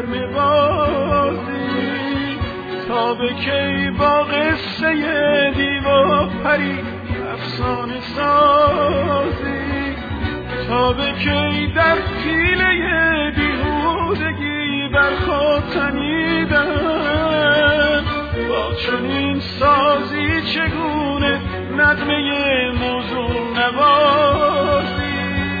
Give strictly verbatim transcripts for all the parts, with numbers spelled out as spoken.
سرگرم بازی، تا به کی با قصه دیو پری افسانه سازی، تا به کی در پیله بیهودگی بر خود تنیدن، با چنین سازی چگونه نغمه موزون نوازی.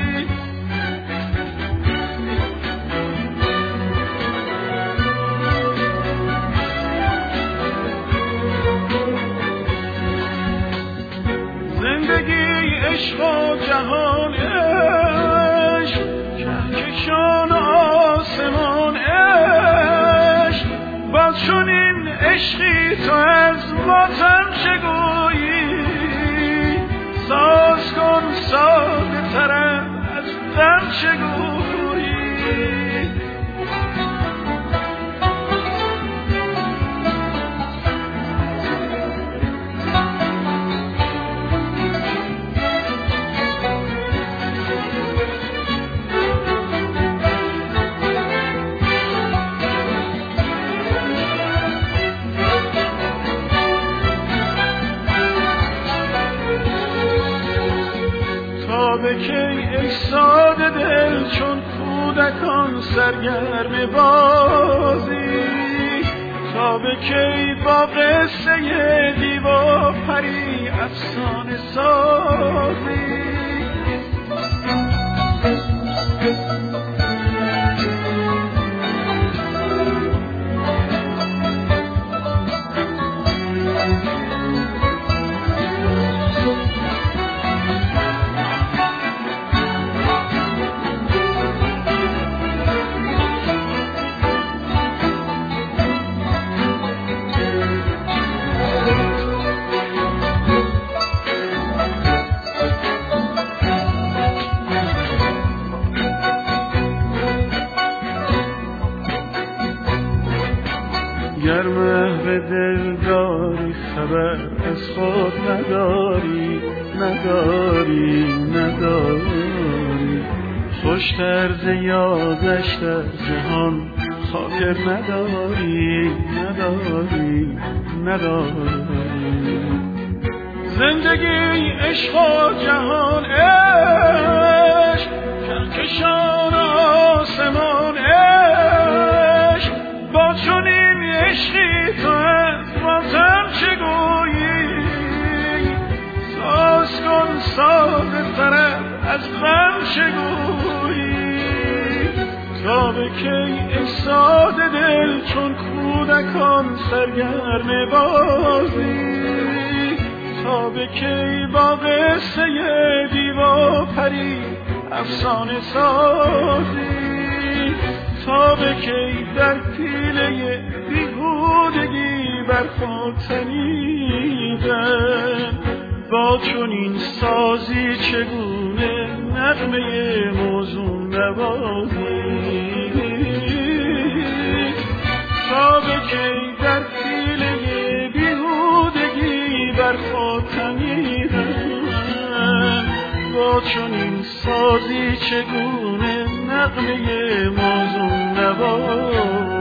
زندگی عشق و جهان عشق، کهکشان آسمان عشق، با چنین عشقی تو از ماتم چگویی، ساز کن ساده ترم از غم چگویی. تا به کی ای ساده دل چون کودکان سرگرم بازی، تا به کی با قصه دیو و پری افسانه سازی. گر محو دل داری خبر از خود نداری، نداری نداری، خوش طرز یادش در جهان خاطر نداری، نداری نداری. زندگی عشق و جهان عشق، کهکشان آسمان عشق، با چنین عشقی تو از ماتم چگویی، ساز کن ساده ترم از غم چگویی. تا به کی ای ساده دل چون کودکان سرگرم بازی، تا به کی با قصه دیو و پری افسانه سازی، تا به کی در پیله بیهودگی بر خود تنیدن، با چنین سازی چگونه نغمه موزون نوازی. تا به کی در پیله بیهودگی بر خود تنیدن، با چنین سازی چگونه نغمه موزون نوازی.